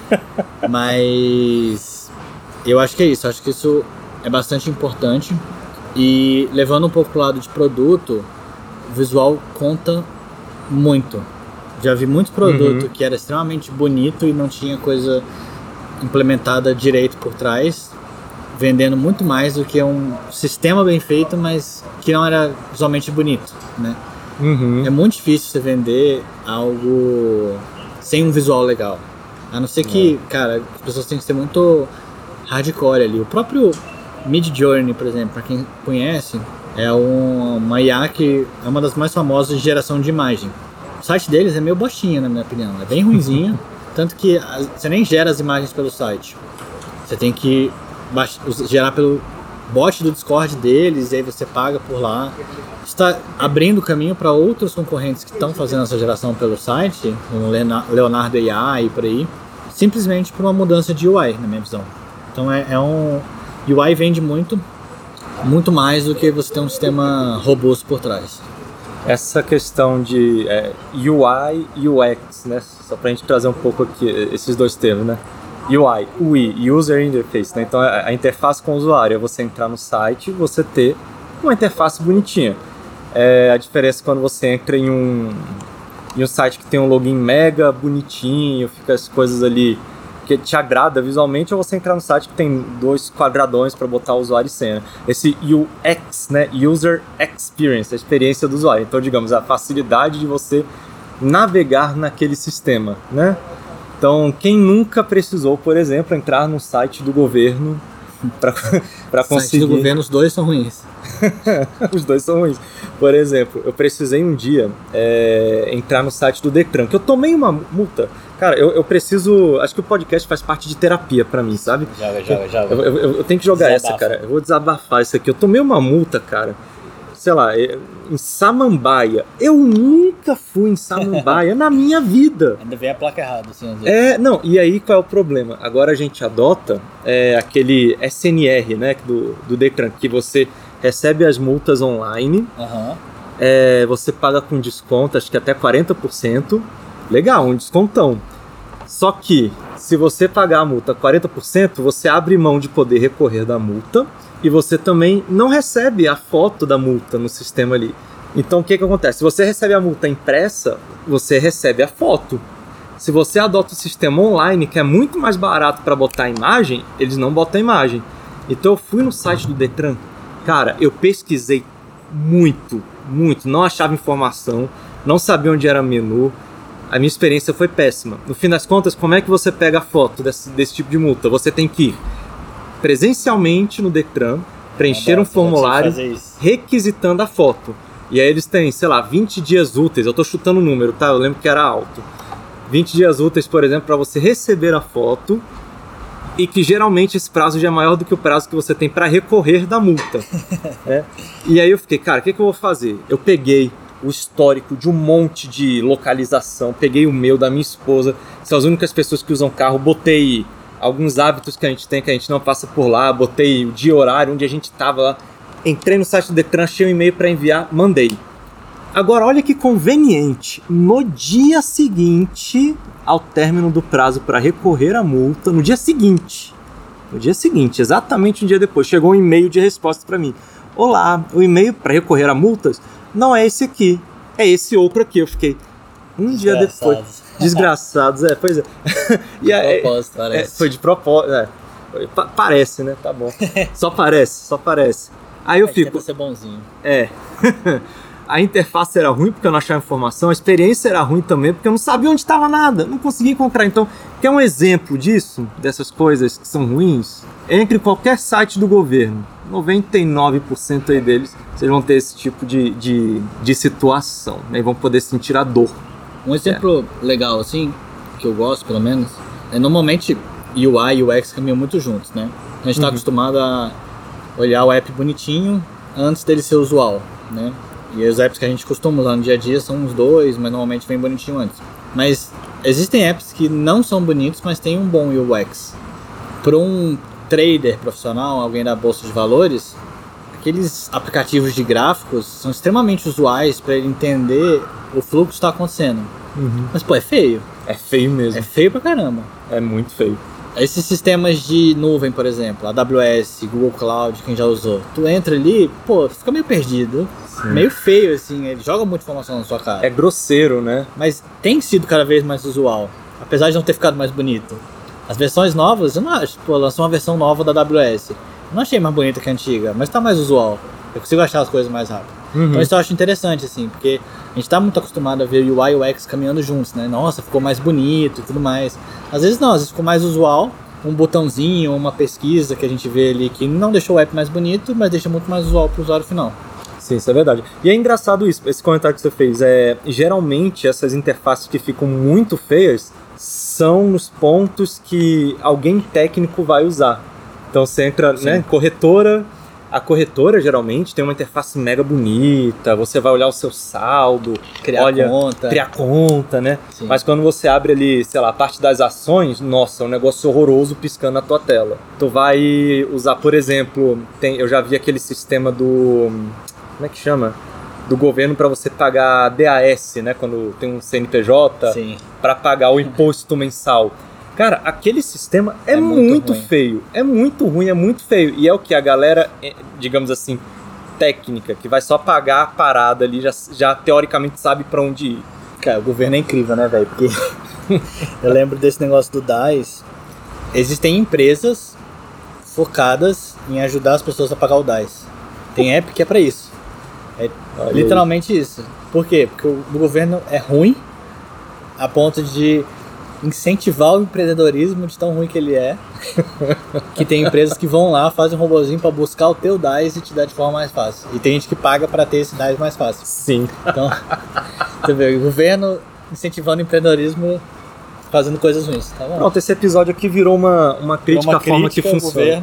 Mas eu acho que é isso, acho que isso é bastante importante. E levando um pouco pro lado de produto, o visual conta muito. Já vi muito produto que era extremamente bonito e não tinha coisa implementada direito por trás, vendendo muito mais do que um sistema bem feito, mas que não era visualmente bonito, né? É muito difícil você vender algo sem um visual legal. A não ser que, cara, as pessoas têm que ser muito hardcore ali. O próprio Midjourney, por exemplo, para quem conhece, é uma IA que é uma das mais famosas de geração de imagem. O site deles é meio bostinha, na minha opinião. É bem ruinzinho, tanto que você nem gera as imagens pelo site. Você tem que gerar pelo bot do Discord deles, e aí você paga por lá. Está abrindo o caminho para outros concorrentes que estão fazendo essa geração pelo site, como Leonardo AI e por aí, simplesmente por uma mudança de UI, na minha visão. Então UI vende muito mais do que você ter um sistema robusto por trás. Essa questão de UI e UX, né? Só pra gente trazer um pouco aqui esses dois termos, né? UI, User Interface, né? Então a interface com o usuário é você entrar no site e você ter uma interface bonitinha. A diferença é quando você entra em um site que tem um login mega bonitinho, fica as coisas ali que te agrada visualmente, ou você entrar no site que tem 2 quadradões para botar o usuário e senha. Esse UX, né? User Experience, a experiência do usuário. Então, digamos, a facilidade de você navegar naquele sistema, né? Então, quem nunca precisou, por exemplo, entrar no site do governo para conseguir... O site do governo, os dois são ruins. Os dois são ruins. Por exemplo, eu precisei um dia entrar no site do Detran, que eu tomei uma multa. Cara, eu preciso... Acho que o podcast faz parte de terapia pra mim, sabe? Joga. Eu tenho que jogar essa, cara. Eu vou desabafar isso aqui. Eu tomei uma multa, cara. Sei lá, em Samambaia. Eu nunca fui em Samambaia na minha vida. Ainda vem a placa errada, assim. Não, e aí qual é o problema? Agora a gente adota aquele SNR, né, do Detran, que você recebe as multas online, você paga com desconto, acho que até 40%. Legal, um descontão. Só que, se você pagar a multa 40%, você abre mão de poder recorrer da multa e você também não recebe a foto da multa no sistema ali. Então, o que acontece? Se você recebe a multa impressa, você recebe a foto. Se você adota o sistema online, que é muito mais barato para botar a imagem, eles não botam a imagem. Então, eu fui no site do Detran. Cara, eu pesquisei muito, não achava informação, não sabia onde era menu. A minha experiência foi péssima. No fim das contas, como é que você pega a foto desse tipo de multa? Você tem que ir presencialmente no Detran, preencher um formulário requisitando a foto. E aí eles têm, sei lá, 20 dias úteis. Eu tô chutando o número, tá? Eu lembro que era alto. 20 dias úteis, por exemplo, para você receber a foto, e que geralmente esse prazo já é maior do que o prazo que você tem para recorrer da multa. E aí eu fiquei, cara, o que eu vou fazer? Eu peguei o histórico de um monte de localização, peguei o meu, da minha esposa, são as únicas pessoas que usam carro, botei alguns hábitos que a gente tem, que a gente não passa por lá, botei o dia e horário onde a gente estava lá, entrei no site do Detran, achei um e-mail para enviar, mandei. Agora olha que conveniente, no dia seguinte ao término do prazo para recorrer à multa, no dia seguinte, exatamente um dia depois, chegou um e-mail de resposta para mim. olá, o e-mail para recorrer a multas não é esse aqui, é esse outro aqui. Eu fiquei um dia depois. Desgraçados, pois é. E aí, propósito, parece. Foi de propósito, parece, né? Tá bom. Só parece. Aí eu fico... Tenta ser bonzinho. A interface era ruim porque eu não achava informação, a experiência era ruim também porque eu não sabia onde estava nada, não conseguia encontrar. Então, quer um exemplo disso, dessas coisas que são ruins? Entre em qualquer site do governo, 99% aí deles, vocês vão ter esse tipo de situação, né? E vão poder sentir a dor. Um exemplo legal, assim, que eu gosto pelo menos, normalmente UI e UX caminham muito juntos, né? A gente está acostumado a olhar o app bonitinho antes dele ser usual, né? E os apps que a gente costuma usar no dia a dia são uns dois, mas normalmente vem bonitinho antes. Mas existem apps que não são bonitos, mas têm um bom UX. Para um trader profissional, alguém da bolsa de valores, aqueles aplicativos de gráficos são extremamente usuais para ele entender o fluxo que está acontecendo. Mas, pô, é feio. É feio mesmo. É feio pra caramba. É muito feio. Esses sistemas de nuvem, por exemplo, AWS, Google Cloud, quem já usou, tu entra ali, pô, tu fica meio perdido. Sim. Meio feio, assim, ele joga muita informação na sua cara. É grosseiro, né? Mas tem sido cada vez mais usual, apesar de não ter ficado mais bonito. As versões novas, eu não acho, pô, lançou uma versão nova da AWS. Eu não achei mais bonita que a antiga, mas tá mais usual. Eu consigo achar as coisas mais rápido. Então isso eu acho interessante, assim, porque a gente tá muito acostumado a ver o UI e o UX caminhando juntos, né? Nossa, ficou mais bonito e tudo mais. Às vezes não, às vezes ficou mais usual, um botãozinho, uma pesquisa que a gente vê ali que não deixou o app mais bonito, mas deixa muito mais usual pro usuário final. Sim, isso é verdade. E é engraçado isso, esse comentário que você fez. Geralmente essas interfaces que ficam muito feias são nos pontos que alguém técnico vai usar. Então você entra, né, corretora. A corretora geralmente tem uma interface mega bonita, você vai olhar o seu saldo, criar conta, né? Sim. Mas quando você abre ali, sei lá, a parte das ações, nossa, é um negócio horroroso piscando na tua tela. Tu vai usar, por exemplo, eu já vi aquele sistema do... Como é que chama? Do governo para você pagar DAS, né? Quando tem um CNPJ, para pagar o imposto mensal. Cara, aquele sistema é muito feio, é muito ruim, é muito feio. E é o que a galera, digamos assim, técnica, que vai só pagar a parada ali, já teoricamente sabe pra onde ir. Cara, o governo é incrível, né, velho? Porque eu lembro desse negócio do DAS. Existem empresas focadas em ajudar as pessoas a pagar o DAS. Tem app que é pra isso. É literalmente isso. Por quê? Porque o governo é ruim a ponto de incentivar o empreendedorismo de tão ruim que ele é, que tem empresas que vão lá, fazem um robozinho pra buscar o teu DAS e te dar de forma mais fácil. E tem gente que paga pra ter esse DAS mais fácil. Sim. Então, você vê, o governo incentivando o empreendedorismo fazendo coisas ruins. Tá bom? Pronto, esse episódio aqui virou uma crítica à forma que funciona. Governo,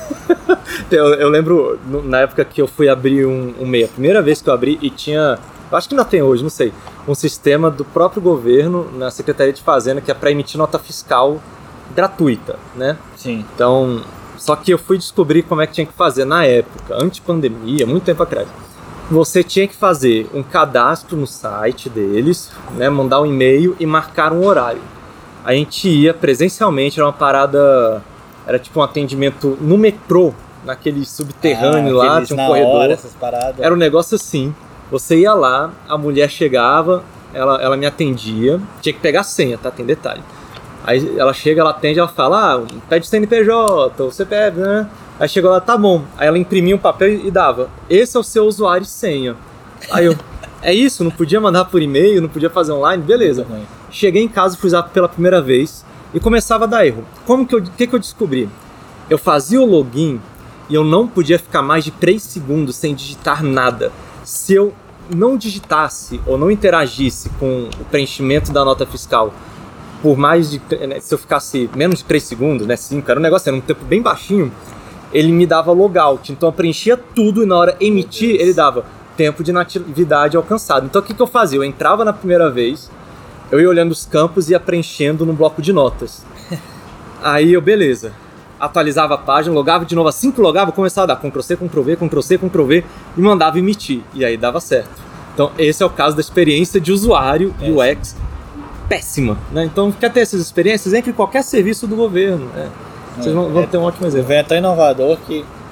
eu lembro, na época que eu fui abrir um MEI, a primeira vez que eu abri, e tinha... Eu acho que ainda tem hoje, não sei. Um sistema do próprio governo, na Secretaria de Fazenda, que é para emitir nota fiscal gratuita, né? Sim. Então, só que eu fui descobrir como é que tinha que fazer na época, antes pandemia, muito tempo atrás. Você tinha que fazer um cadastro no site deles, né? Mandar um e-mail e marcar um horário. A gente ia presencialmente, era uma parada... Era tipo um atendimento no metrô, naquele subterrâneo lá, tinha um corredor. Essas paradas. Era um negócio assim. Você ia lá, a mulher chegava, ela me atendia, tinha que pegar a senha, tá? Tem detalhe. Aí ela chega, ela atende, ela fala, pede CNPJ, ou CPF, né? Aí chegou lá, tá bom. Aí ela imprimia um papel e dava, esse é o seu usuário e senha. Aí eu, é isso? Não podia mandar por e-mail, não podia fazer online? Beleza. Cheguei em casa, fui usar pela primeira vez e começava a dar erro. Que eu descobri? Eu fazia o login e eu não podia ficar mais de 3 segundos sem digitar nada. Se eu não digitasse ou não interagisse com o preenchimento da nota fiscal por mais de... Se eu ficasse menos de 3 segundos, né, 5, era um tempo bem baixinho, ele me dava logout. Então eu preenchia tudo e na hora de emitir, ele dava tempo de natividade alcançado. Então o que eu fazia? Eu entrava na primeira vez, eu ia olhando os campos e ia preenchendo no bloco de notas. Aí eu, beleza... Atualizava a página, logava de novo, assim que logava, começava a dar Ctrl-C, Ctrl-V, Ctrl-C, Ctrl-V e mandava emitir, e aí dava certo. Então esse é o caso da experiência de usuário UX péssima, né? Então quer ter essas experiências? Entre em qualquer serviço do governo, né? Vocês vão ter um ótimo exemplo. É tão inovador que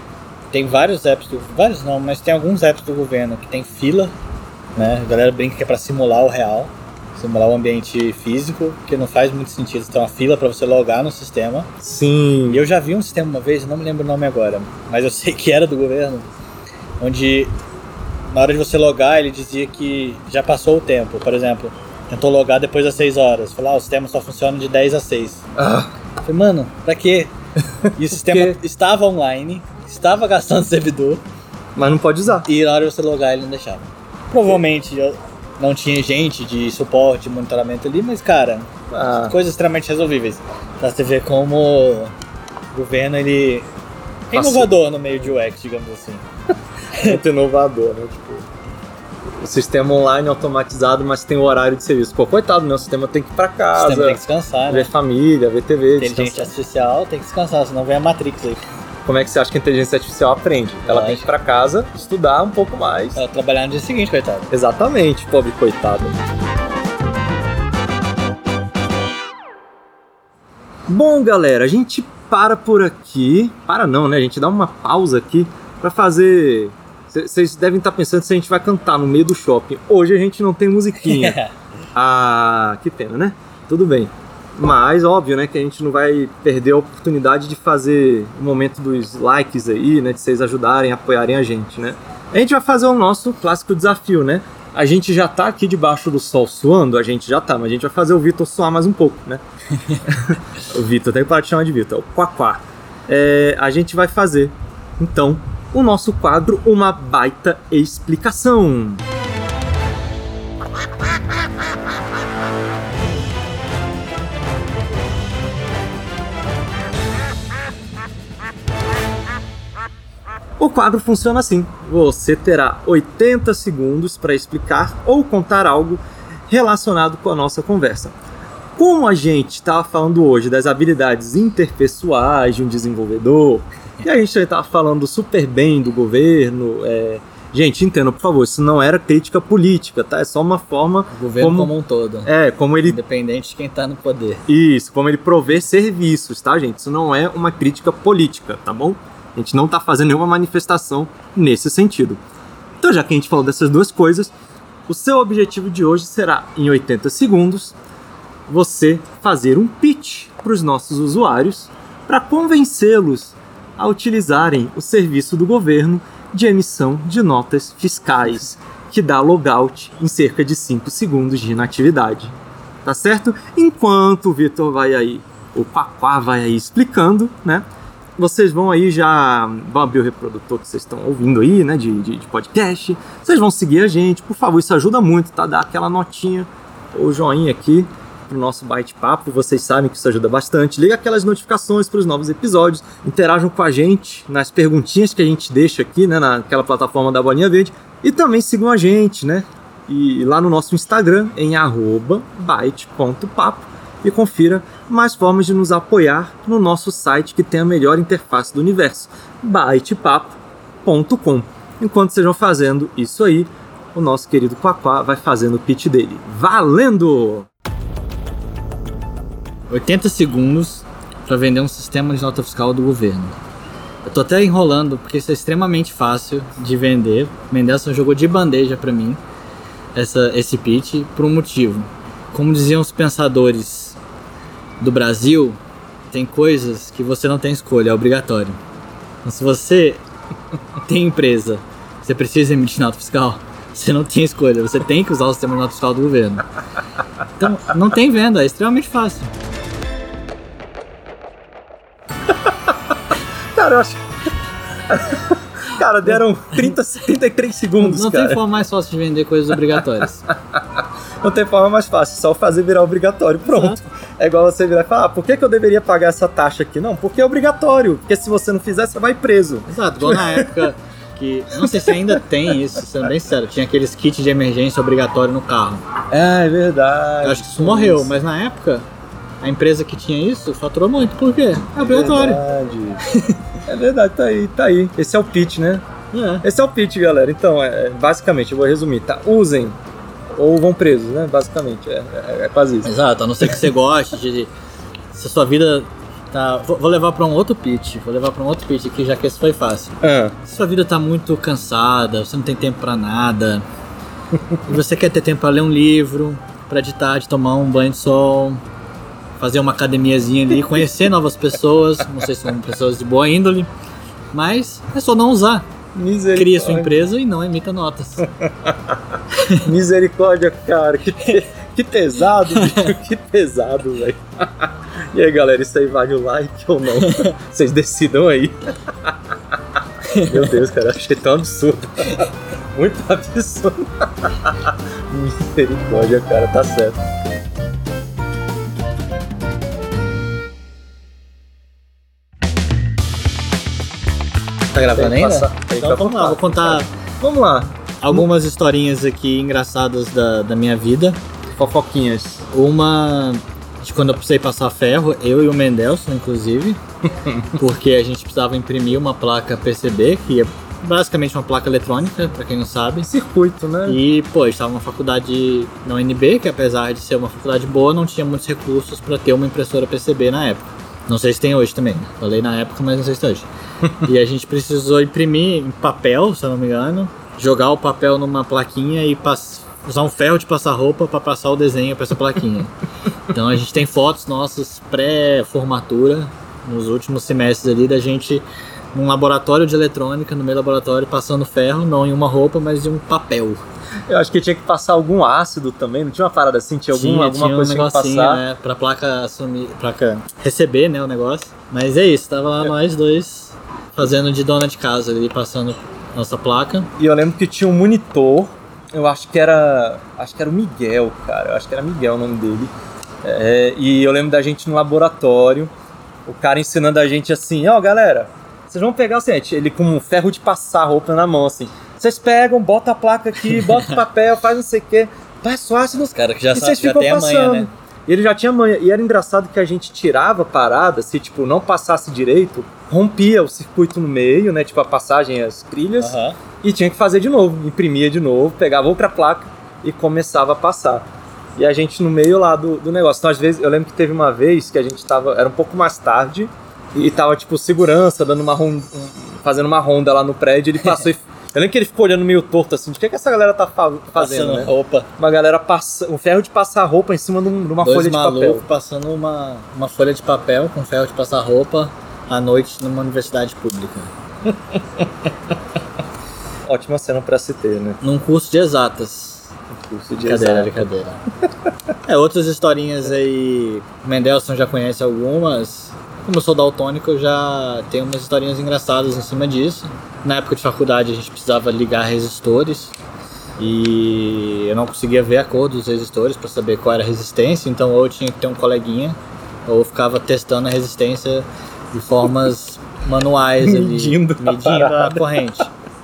tem vários apps, vários não, mas tem alguns apps do governo que tem fila, né? A galera brinca que é pra simular o real, simular o ambiente físico, que não faz muito sentido ter uma fila pra você logar no sistema. Sim. E eu já vi um sistema uma vez, não me lembro o nome agora, mas eu sei que era do governo, onde na hora de você logar ele dizia que já passou o tempo. Por exemplo, tentou logar depois das 6 horas, falou, o sistema só funciona de 10 às 6. Eu falei, mano, pra quê? E o sistema estava online, estava gastando servidor, mas não pode usar. E na hora de você logar ele não deixava. Provavelmente não tinha gente de suporte, de monitoramento ali, mas cara, coisas extremamente resolvíveis. Pra você ver como o governo ele é inovador no meio de UX, digamos assim. Muito inovador, né? Tipo, o sistema online automatizado, mas tem o horário de serviço. Pô, coitado, né? O sistema tem que ir pra casa. O sistema tem que descansar, ver família, ver TV. Inteligência artificial tem que descansar, senão vem a Matrix aí. Como é que você acha que a inteligência artificial aprende? Ela tem que ir pra casa, estudar um pouco mais. Ela trabalhar no dia seguinte, coitado. Exatamente, pobre coitado. Bom, galera, a gente para por aqui. Para não, né? A gente dá uma pausa aqui pra fazer... Vocês devem estar pensando se a gente vai cantar no meio do shopping. Hoje a gente não tem musiquinha. Que pena, né? Tudo bem. Mas, óbvio, né, que a gente não vai perder a oportunidade de fazer o momento dos likes aí, né, de vocês ajudarem, apoiarem a gente, né. A gente vai fazer o nosso clássico desafio, né. A gente já tá aqui debaixo do sol suando, a gente já tá, mas a gente vai fazer o Vitor suar mais um pouco, né. O Vitor, tem que parar de chamar de Vitor, é o Quaquá. A gente vai fazer, então, o nosso quadro Uma Baita Explicação. O quadro funciona assim: você terá 80 segundos para explicar ou contar algo relacionado com a nossa conversa. Como a gente estava falando hoje das habilidades interpessoais de um desenvolvedor, e a gente estava falando super bem do governo, gente, entenda, por favor, isso não era crítica política, tá? É só uma forma... O governo como um todo. Como ele... Independente de quem está no poder. Isso, como ele prover serviços, tá, gente? Isso não é uma crítica política, tá bom? A gente não está fazendo nenhuma manifestação nesse sentido. Então, já que a gente falou dessas duas coisas, o seu objetivo de hoje será, em 80 segundos, você fazer um pitch para os nossos usuários para convencê-los a utilizarem o serviço do governo de emissão de notas fiscais, que dá logout em cerca de 5 segundos de inatividade. Tá certo? Enquanto o Vitor vai aí, o Quaquá vai aí explicando, né? Vocês vão aí vão abrir o reprodutor que vocês estão ouvindo aí, né, de podcast. Vocês vão seguir a gente, por favor, isso ajuda muito, tá? Dá aquela notinha ou joinha aqui pro nosso bate-papo, vocês sabem que isso ajuda bastante. Liga aquelas notificações para os novos episódios, interajam com a gente nas perguntinhas que a gente deixa aqui, né, naquela plataforma da Bolinha Verde. E também sigam a gente, né? E lá no nosso Instagram, em @byte.papo. E confira mais formas de nos apoiar no nosso site que tem a melhor interface do universo, bytepapo.com. Enquanto vocês vão fazendo isso aí, o nosso querido Quaquá vai fazendo o pitch dele. Valendo! 80 segundos para vender um sistema de nota fiscal do governo. Eu tô até enrolando porque isso é extremamente fácil de vender. Mendelssohn jogou de bandeja para mim esse pitch por um motivo. Como diziam os pensadores do Brasil, tem coisas que você não tem escolha, é obrigatório. Então, se você tem empresa, você precisa emitir nota fiscal, você não tem escolha, você tem que usar o sistema de nota fiscal do governo. Então, não tem venda, é extremamente fácil. Cara, eu acho... Cara, deram 33 segundos, não cara. Não tem forma mais fácil de vender coisas obrigatórias. Não tem forma mais fácil, só fazer virar obrigatório, pronto. Exato. É igual você virar e falar, por que eu deveria pagar essa taxa aqui? Não, porque é obrigatório, porque se você não fizer, você vai preso. Exato, igual na época que, não sei se ainda tem isso, sendo bem sério, tinha aqueles kits de emergência obrigatório no carro. É verdade. Eu acho que isso morreu, mas na época, a empresa que tinha isso faturou muito, por quê? É obrigatório. É verdade, tá aí. Esse é o pitch, né? Esse é o pitch, galera. Então, basicamente, eu vou resumir, tá? Usem ou vão presos, né? Basicamente, é quase isso. Exato, a não ser que você goste se a sua vida Tá, vou levar pra um outro pitch. Aqui, já que esse foi fácil. Sua vida tá muito cansada, você não tem tempo pra nada. E você quer ter tempo pra ler um livro, pra de tarde tomar um banho de sol, fazer uma academiazinha ali, conhecer novas pessoas. Não sei se são pessoas de boa índole, mas é só não usar. Cria sua empresa e não emita notas. Misericórdia, cara. Que pesado, bicho. Que pesado, velho. E aí, galera, isso aí vale o like ou não? Vocês decidam aí. Meu Deus, cara, achei tão absurdo. Muito absurdo. Misericórdia, cara, tá certo. Tá gravando ainda? Então vamos lá, vou contar. Vamos lá. Algumas historinhas aqui engraçadas da minha vida. Fofoquinhas. Uma de quando eu precisei passar ferro, eu e o Mendelson, inclusive. Porque a gente precisava imprimir uma placa PCB, que é basicamente uma placa eletrônica, pra quem não sabe. Circuito, né? E, pô, a gente estava numa faculdade na UNB, que apesar de ser uma faculdade boa, não tinha muitos recursos pra ter uma impressora PCB na época. Não sei se tem hoje também. Falei na época, mas não sei se tem hoje. E a gente precisou imprimir em papel, se eu não me engano, jogar o papel numa plaquinha e usar um ferro de passar roupa para passar o desenho para essa plaquinha. Então a gente tem fotos nossas pré-formatura, nos últimos semestres ali, da gente num laboratório de eletrônica, no meio do laboratório, passando ferro, não em uma roupa, mas em um papel. Eu acho que tinha que passar algum ácido também, não tinha uma parada assim? Tinha alguma coisa que passar? Né, pra placa receber, né, o negócio. Mas é isso, tava lá nós dois fazendo de dona de casa ali, passando nossa placa. E eu lembro que tinha um monitor, eu acho que era o Miguel, cara, eu acho que era Miguel o nome dele. E eu lembro da gente no laboratório, o cara ensinando a gente assim, ó, galera, vocês vão pegar o seguinte, ele com um ferro de passar roupa na mão, assim, vocês pegam, bota a placa aqui, bota o papel, faz não sei o que, passa o ácido, cara que já tem a manha, né? E ele já tinha manha, e era engraçado que a gente tirava a parada, se tipo não passasse direito, rompia o circuito no meio, né, tipo a passagem, as trilhas, e tinha que fazer de novo, imprimia de novo, pegava outra placa e começava a passar. E a gente no meio lá do negócio, então às vezes, eu lembro que teve uma vez que a gente era um pouco mais tarde, e tava tipo segurança, dando fazendo uma ronda lá no prédio, ele passou e... Eu lembro que ele ficou olhando meio torto assim, de que essa galera tá fazendo, passando, né? Roupa. Uma galera um ferro de passar roupa em cima de uma folha de papel. Passando uma folha de papel com ferro de passar roupa à noite numa universidade pública. Ótima cena pra se ter, né? Num curso de exatas. Brincadeira. Outras historinhas aí, o Mendelson já conhece algumas. Como eu sou daltônico, eu já tenho umas historinhas engraçadas em cima disso. Na época de faculdade a gente precisava ligar resistores e eu não conseguia ver a cor dos resistores para saber qual era a resistência, então ou eu tinha que ter um coleguinha ou eu ficava testando a resistência de formas manuais ali, medindo a corrente.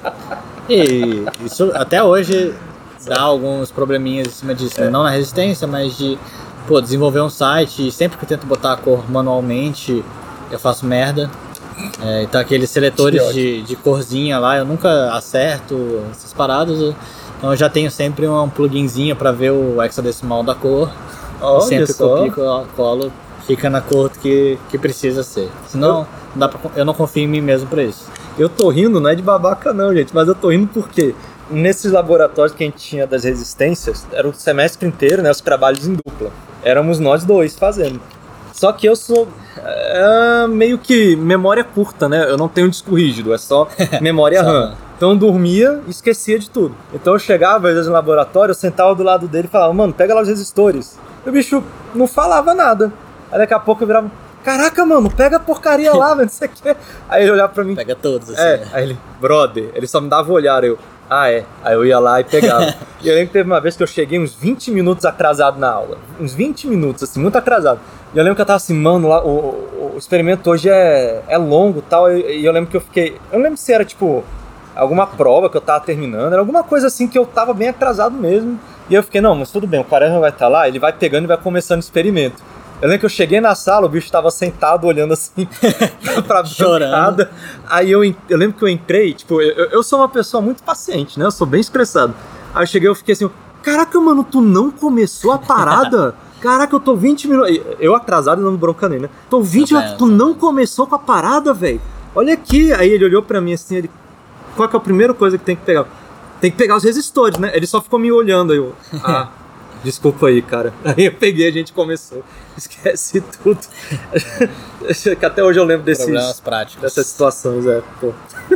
E isso até hoje dá alguns probleminhas em cima disso, né? Não na resistência, mas de desenvolver um site, e sempre que eu tento botar a cor manualmente eu faço merda. Então aqueles seletores de corzinha lá, eu nunca acerto essas paradas. Então eu já tenho sempre um pluginzinho para ver o hexadecimal da cor. Sempre copio, colo, fica na cor que precisa ser. Senão eu não confio em mim mesmo para isso. Eu tô rindo, não é de babaca não, gente, mas eu tô rindo porque nesses laboratórios que a gente tinha das resistências, era o semestre inteiro, né, os trabalhos em dupla. Éramos nós dois fazendo. Só que eu sou meio que memória curta, né? Eu não tenho disco rígido, é só memória RAM. Então eu dormia e esquecia de tudo. Então eu chegava, às vezes, no laboratório, eu sentava do lado dele e falava, mano, pega lá os resistores. E o bicho não falava nada. Aí daqui a pouco eu virava, caraca, mano, pega a porcaria lá, velho, não sei o que. Aí ele olhava pra mim. Pega todos, assim. Aí ele, brother, ele só me dava o olhar, Aí eu ia lá e pegava. E eu lembro que teve uma vez que eu cheguei uns 20 minutos atrasado na aula. Uns 20 minutos, assim, muito atrasado. E eu lembro que eu tava assim, mano, lá, o experimento hoje é longo e tal. E eu lembro que eu fiquei... Eu não lembro se era, tipo, alguma prova que eu tava terminando. Era alguma coisa assim que eu tava bem atrasado mesmo. E eu fiquei, não, mas tudo bem, o Quaresma vai estar lá, ele vai pegando e vai começando o experimento. Eu lembro que eu cheguei na sala, o bicho tava sentado olhando assim pra bancada. Aí eu lembro que eu entrei, tipo, eu sou uma pessoa muito paciente, né? Eu sou bem estressado. Aí eu cheguei e fiquei assim, caraca, mano, tu não começou a parada? Caraca, eu tô 20 minutos. Eu atrasado e dando bronca nele, né? Tô 20 minutos. Tu não começou com a parada, velho? Olha aqui. Aí ele olhou pra mim assim, ele... Qual que é a primeira coisa que tem que pegar? Tem que pegar os resistores, né? Ele só ficou me olhando aí. Desculpa aí, cara. Aí eu peguei, a gente começou. Esquece tudo. Que até hoje eu lembro Problemas práticos. dessas situações, pô.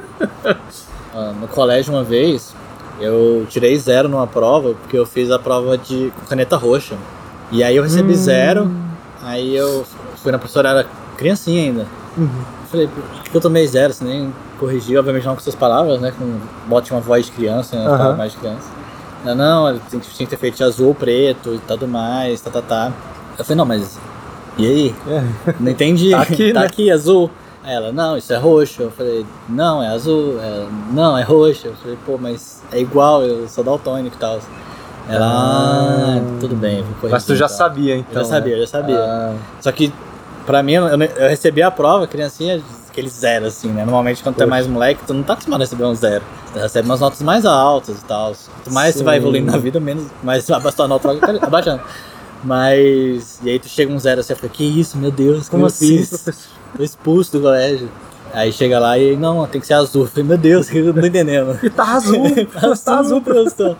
No colégio uma vez, eu tirei 0 numa prova, porque eu fiz a prova com caneta roxa. E aí eu recebi 0, aí eu fui na professora, era criancinha ainda. Falei, por que eu tomei 0? Você nem corrigiu, obviamente não com suas palavras, né? Bote uma voz de criança, né? Mais de criança. Não, tinha que ter feito de azul, preto e tudo mais, tá. Eu falei, não, mas e aí? Não entendi. Tá aqui, tá né? aqui, azul. Aí ela, não, isso é roxo. Eu falei, não, é azul. Ela, não, é roxo. Eu falei, pô, mas é igual, eu sou daltônico e tal. Ela, tudo bem, vou corrigir. Mas tu já sabia, então. Eu já sabia. Só que, pra mim, eu recebi a prova, criancinha, aquele 0, assim, né? Normalmente, quando tu é mais moleque, tu não tá acostumado a receber um 0. Tu recebe umas notas mais altas e tal. Quanto mais você vai evoluindo na vida, menos mais a tua nota vai abaixando. Mas, e aí tu chega um 0 assim, eu falei, que isso, meu Deus, como eu fiz? Professor? Tô expulso do colégio. Aí chega lá e, não, tem que ser azul. Eu falei, meu Deus, eu não tô entendendo. E tá azul. Tá azul, professor.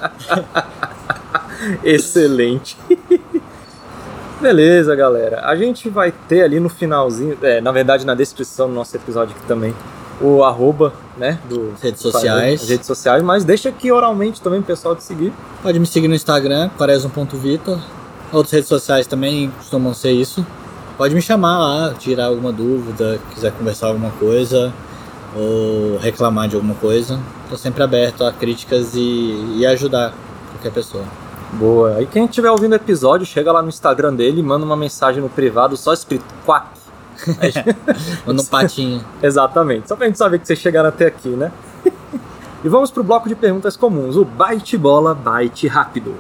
Excelente. Beleza, galera. A gente vai ter ali no finalzinho, na verdade na descrição do nosso episódio aqui também, o @, né, do Redes sociais. As redes sociais, mas deixa aqui oralmente também o pessoal te seguir. Pode me seguir no Instagram, quaresma.vitor. Outras redes sociais também costumam ser isso. Pode me chamar lá, tirar alguma dúvida, quiser conversar alguma coisa ou reclamar de alguma coisa. Estou sempre aberto a críticas e ajudar qualquer pessoa. Boa. E quem estiver ouvindo o episódio, chega lá no Instagram dele e manda uma mensagem no privado só escrito quack. Manda um patinho. Exatamente. Só pra gente saber que vocês chegaram até aqui, né? E vamos pro bloco de perguntas comuns. O Bite Bola, Bite Rápido.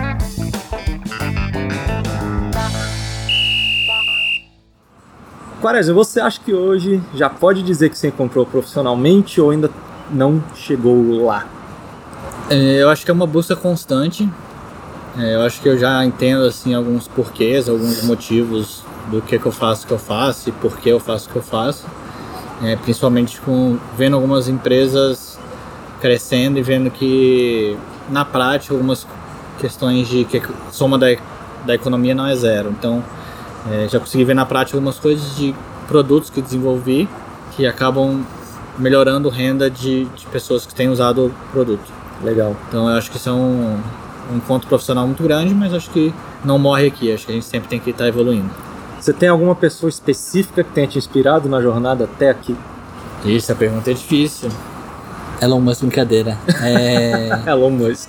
Quaresma, você acha que hoje já pode dizer que você encontrou profissionalmente ou ainda não chegou lá? Eu acho que é uma busca constante. Eu acho que eu já entendo assim, alguns porquês, alguns motivos do que eu faço e por que eu faço o que eu faço. Principalmente vendo algumas empresas crescendo e vendo que na prática algumas questões de que a soma da economia não é 0. Então já consegui ver na prática algumas coisas de produtos que desenvolvi que acabam melhorando a renda de pessoas que têm usado o produto. Legal. Então eu acho que isso é um ponto profissional muito grande, mas acho que não morre aqui, acho que a gente sempre tem que estar evoluindo. Você tem alguma pessoa específica que tenha te inspirado na jornada até aqui? Isso, a pergunta é difícil. Elon Musk, brincadeira. Elon Musk.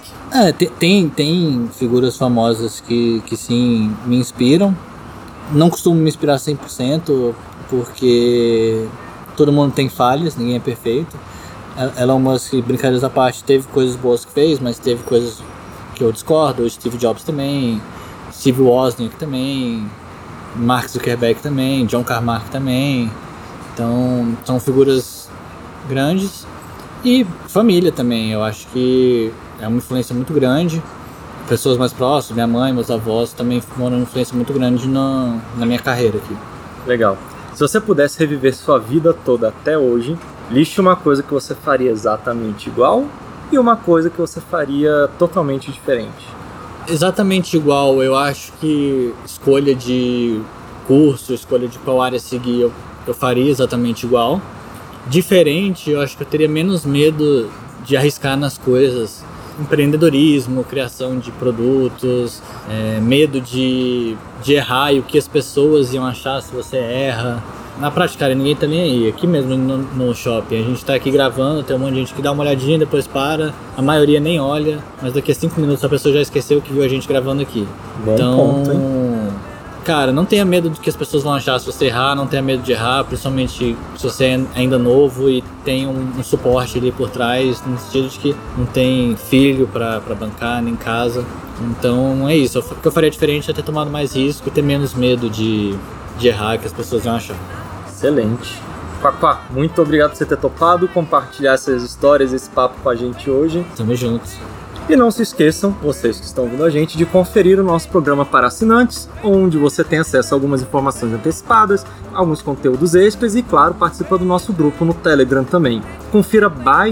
Tem figuras famosas que sim me inspiram. Não costumo me inspirar 100%, porque todo mundo tem falhas, ninguém é perfeito. Elon Musk, brincadeiras à parte, teve coisas boas que fez, mas teve coisas que eu discordo. O Steve Jobs também, Steve Wozniak também, Mark Zuckerberg também, John Carmack também. Então, são figuras grandes. E família também, eu acho que é uma influência muito grande. Pessoas mais próximas, minha mãe, meus avós também foram uma influência muito grande na minha carreira aqui. Legal. Se você pudesse reviver sua vida toda até hoje, liste uma coisa que você faria exatamente igual e uma coisa que você faria totalmente diferente. Exatamente igual, eu acho que escolha de curso, escolha de qual área seguir, eu faria exatamente igual. Diferente, eu acho que eu teria menos medo de arriscar nas coisas. Empreendedorismo, criação de produtos, medo de errar e o que as pessoas iam achar se você erra. Na prática, cara, ninguém tá nem aí. Aqui mesmo no shopping, a gente tá aqui gravando, tem um monte de gente que dá uma olhadinha, depois para. A maioria nem olha, mas daqui a 5 minutos a pessoa já esqueceu que viu a gente gravando aqui. Bom ponto, hein? Cara, não tenha medo do que as pessoas vão achar se você errar, não tenha medo de errar, principalmente se você é ainda novo e tem um suporte ali por trás, no sentido de que não tem filho pra bancar, nem casa. Então é isso, o que eu faria diferente é ter tomado mais risco e ter menos medo de errar, que as pessoas vão achar. Excelente. Quaquá, muito obrigado por você ter topado, compartilhar essas histórias, esse papo com a gente hoje. Tamo juntos. E não se esqueçam, vocês que estão ouvindo a gente, de conferir o nosso programa para assinantes, onde você tem acesso a algumas informações antecipadas, alguns conteúdos extras e, claro, participa do nosso grupo no Telegram também. Confira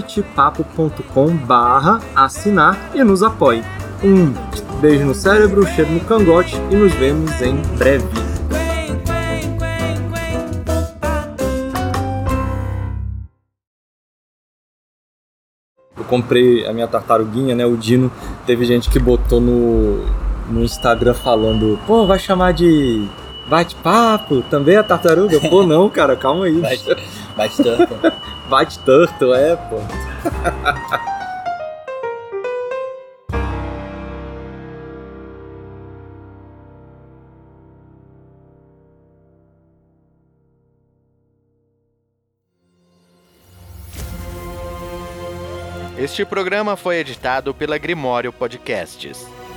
baitepapo.com/assinar e nos apoie. Um beijo no cérebro, cheiro no cangote e nos vemos em breve. Eu comprei a minha tartaruguinha, né, o Dino. Teve gente que botou no Instagram falando, pô, vai chamar de bate-papo também a tartaruga? Pô, não, cara, calma aí. Bate-turtle. Bate-turtle, pô. Este programa foi editado pela Grimório Podcasts.